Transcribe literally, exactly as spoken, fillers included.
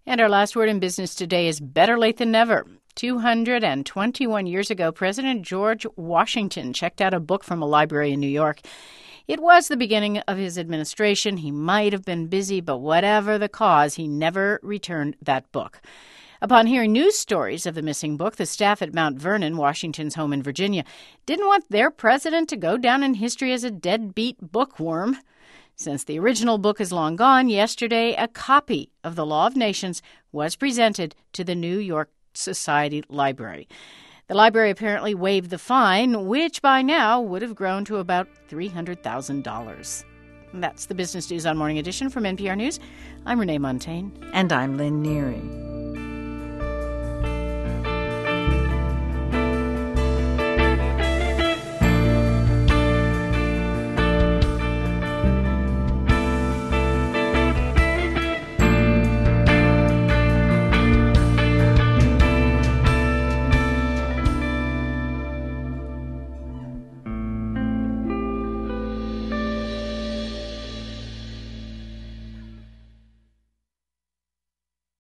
And our last word in business today is better late than never. two hundred twenty-one years ago, President George Washington checked out a book from a library in New York. It was the beginning of his administration. He might have been busy, but whatever the cause, he never returned that book. Upon hearing news stories of the missing book, the staff at Mount Vernon, Washington's home in Virginia, didn't want their president to go down in history as a deadbeat bookworm. Since the original book is long gone, yesterday a copy of The Law of Nations was presented to the New York Society Library. The library apparently waived the fine, which by now would have grown to about three hundred thousand dollars. That's the Business News on Morning Edition from N P R News. I'm Renee Montaigne. And I'm Lynn Neary.